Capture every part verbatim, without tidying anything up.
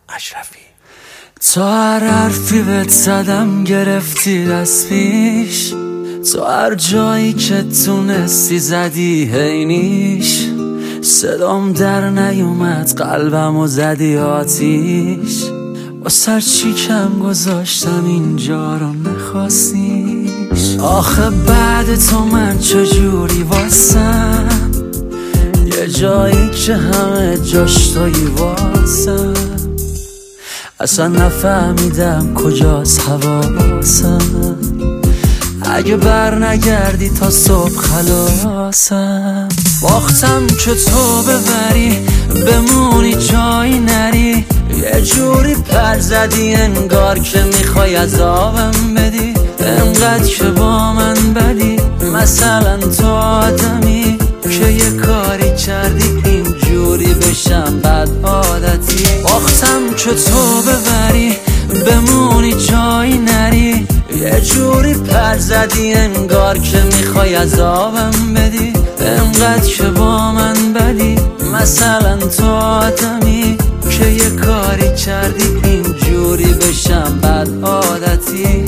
اشرفی. تو هر حرفی بهت زدم گرفتی دست پیش، تو هر جایی که تونستی زدی هینیش، صدام در نیومد قلبم و زدی آتیش، با سر چی کم گذاشتم اینجا رو نخواستیش. آخه بعد تو من چجوری واسم، یه جایی که همه جاش تویی واسم، اصلا نفهمیدم کجاست حواسم، اگه بر نگردی تا صبح خلاصم. باختم که تو ببری بمونی جایی نری، یه جوری پر زدی انگار که میخوای عذابم بدی، انقدر که با من بدی، مثلا تو آدمی که یه کاری کردی اینجوری بشم بد عادتی. باختم که تو ببری بمونی جایی نری، یه جوری پر زدی انگار که میخوای عذابم بدی، انقدر که با من بدی، مثلا تو آدمی که یه کاری کردی اینجوری بشم بد عادتی.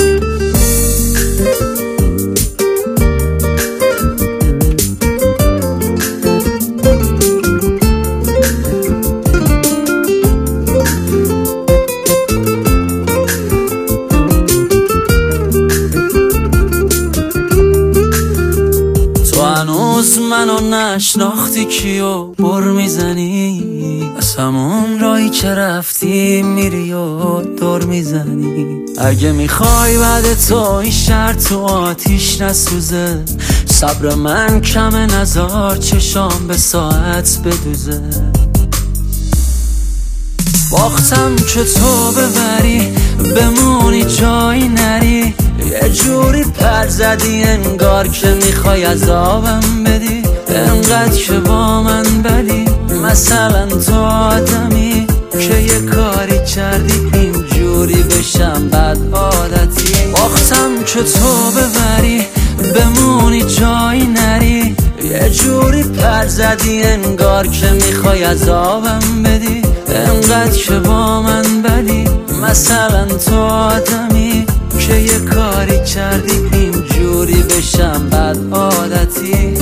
هنوز منو نشناختی کیو بر میزنی، از همون رایی که رفتی میری و دور میزنی. اگه میخوای بعد تو این شهر تو آتیش نسوزه، صبر من کمه نزار چشام به ساعت بدوزه. باختم که تو ببری بمونی جایی نری، یه جوری پر زدی انگار که میخوای عذابم بدی، انقدر که با من بدی، مثلا تو آدمی که یه کاری کردی اینجوری بشم بد عادتی. باختم که تو ببری بمونی جایی نری، یه جوری پر زدی انگار که میخوای عذابم بدی، انقدر که با من بدی، مثلا تو آدمی که یه کاری کردی اینجوری بشم بد عادتی.